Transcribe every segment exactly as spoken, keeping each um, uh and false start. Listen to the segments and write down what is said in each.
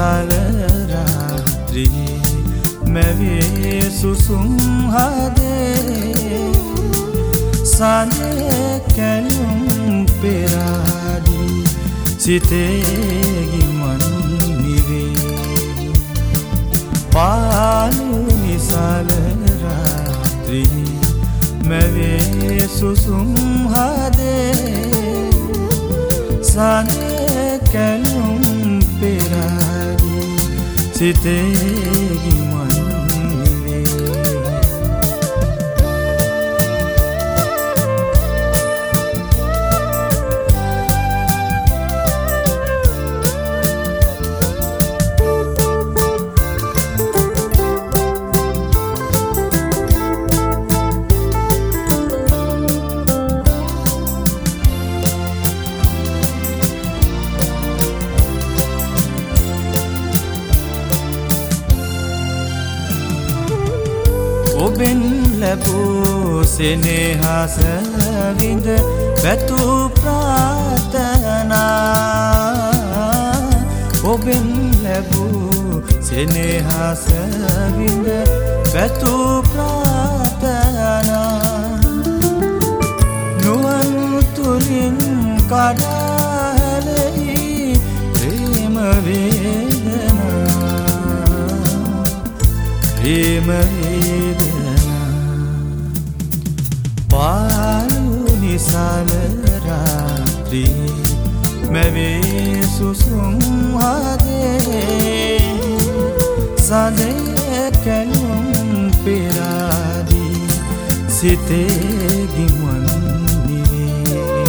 නිසල රාත්‍රී මැවේ සුසුම් හදේ සඳේ කැලුම් පෙරාදී සිතේ ගිමන් නිවේ පාලු නිසල රාත්‍රී මැවේ සුසුම් හදේ සඳේ කැලුම් පෙරාදී සිතේ ගිමන් ඔබෙන් ලැබූ සෙනෙහස විඳ පැතු ප්‍රාර්ථනා ඔබෙන් ලැබූ සෙනෙහස විඳ පැතු ප්‍රාර්ථනා නුවන් තුලින් කඩාහැලෙහි ප්‍රේම වේදනා ප්‍රේම පාලු නිසල රාත්‍රී මැවේ සුසුම් හදේ සඳේ කැලුම් පෙරාදී සිතේ ගිමන් නිවේ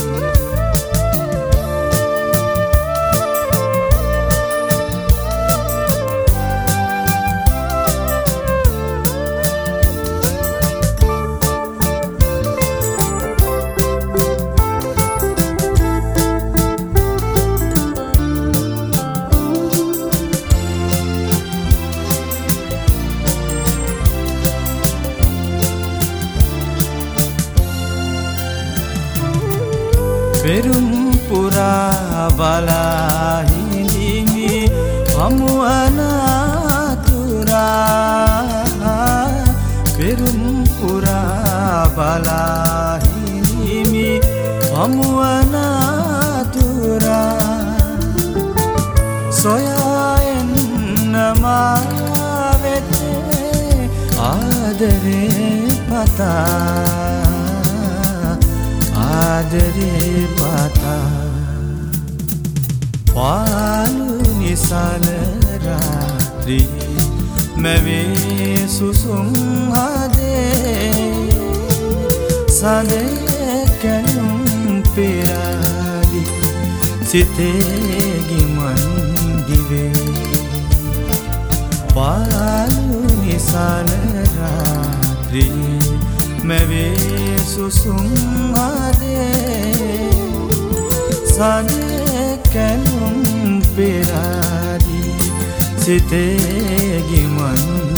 පෙරුම් පුරා බලා හිඳිමි හමුවන තුරා පෙරුම් පුරා බලා හිඳිමි හමුවන තුරා සොයා එන්න මා වෙතේ ආදරේ පතා ආදරේ පතා පාලු නිසල රාත්‍රී මැවේ සුසුම් හදේ සඳේ කැලුම් පෙරාදී සිතේ ගිමන් දිවේ පාලු නිසල රාත්‍රී මැවේ සුසුම් හදේ සඳේ කැලුම් පෙරාදී සිතේ ගිමන්